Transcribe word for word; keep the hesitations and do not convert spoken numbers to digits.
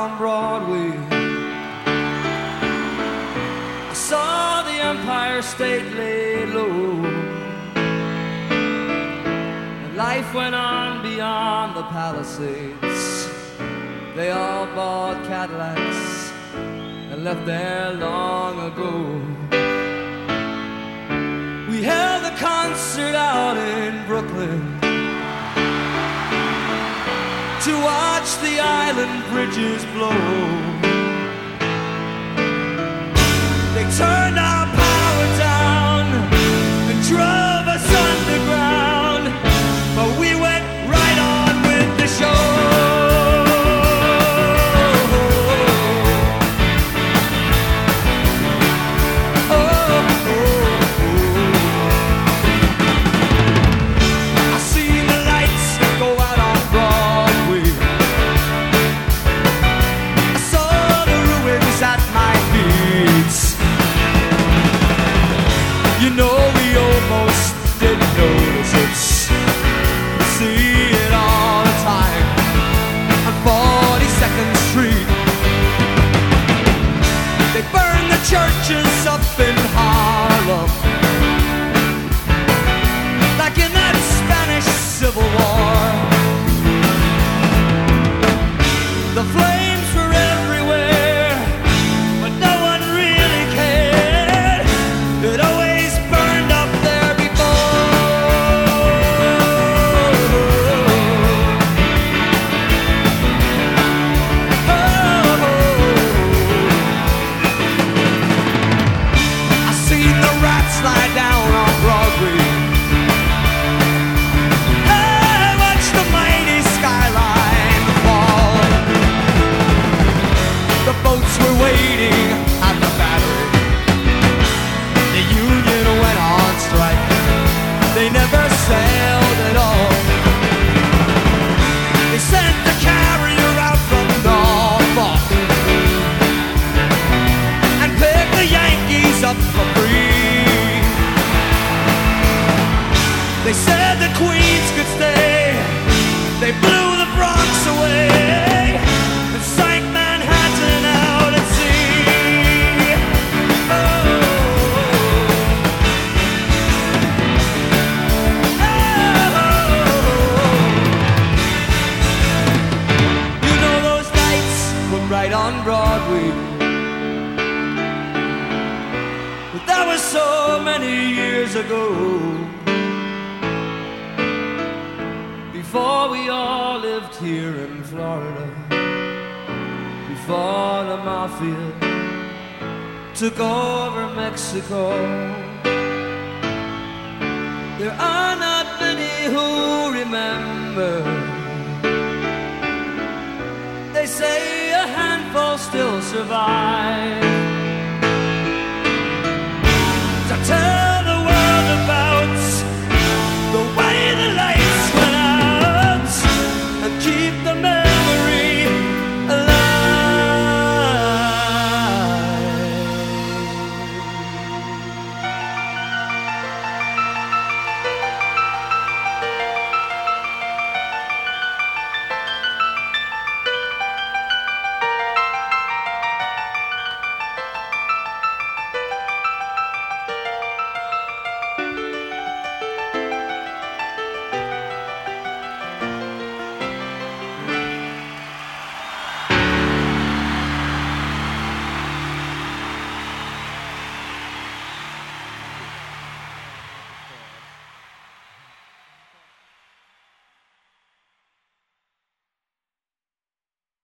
on Broadway. I saw the Empire State lay low, and life went on beyond the Palisades. They all bought Cadillacs and left there long ago. We held a concert out in Brooklyn to watch the island bridges blow. They turned our power down and drove us underground, but we went right on with the show. You know we almost didn't notice it. We see it all the time on forty-second Street. They burn the churches up in Harlem, like in that Spanish Civil War. The flames were everywhere, but no one really cared. It always slide down on Broadway. Hey, watch the mighty skyline fall. The boats were waiting at the Battery. The Union went on strike. They never sailed at all. They sent the carrier out from Norfolk and picked the Yankees up for free. They said the Queens could stay. They blew the Bronx away and sank Manhattan out at sea. Oh. Oh. You know those nights were right on Broadway, but that was so many years ago. Before we all lived here in Florida, before the Mafia took over Mexico. There are not many who remember. They say a handful still survive.